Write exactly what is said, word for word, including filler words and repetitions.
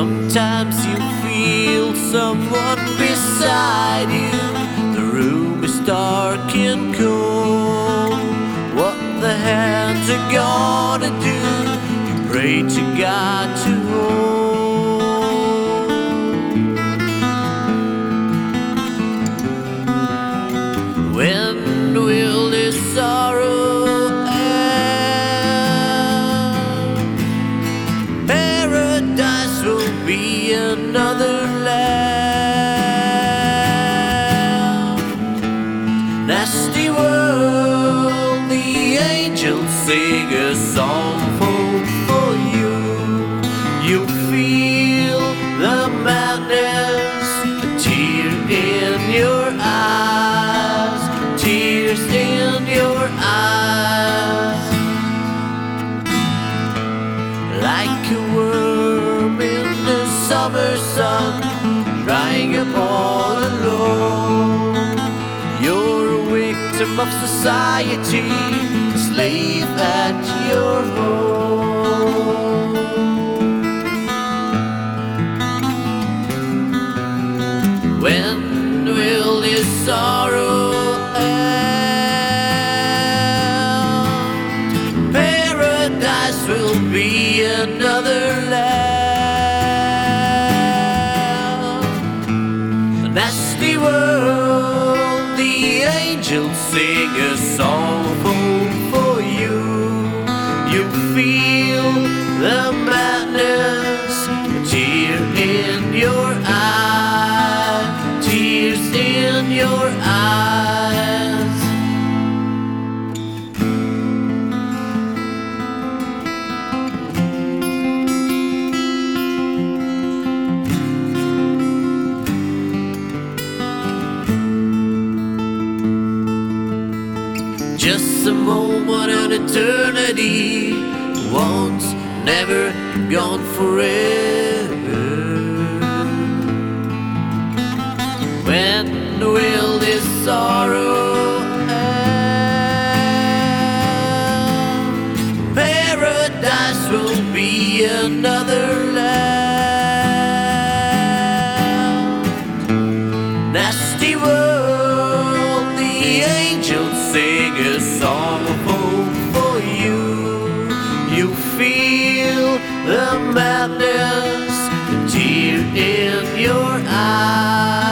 Sometimes you feel someone beside you. The room is dark and cold. What the hands are gonna do? You pray to God to hold. When will this sorrow end? Paradise will be another land. Nasty world, the angels sing a song for, for you. You feel the madness, a tear in your eyes, tears in your eyes. Like a worm in the summer sun, drying up all alone. You're a victim of society, a slave at your home. When will this sorrow end? Paradise will be another land. A nasty world, the angels sing a song for, for you. You feel the madness, a tear in your eye, tears in your eyes. Just a moment, an eternity, once, never, gone forever. When will this sorrow end? Paradise will be another land. Nasty world, the angels sing a song of hope for you. You feel the madness, the tear in your eyes.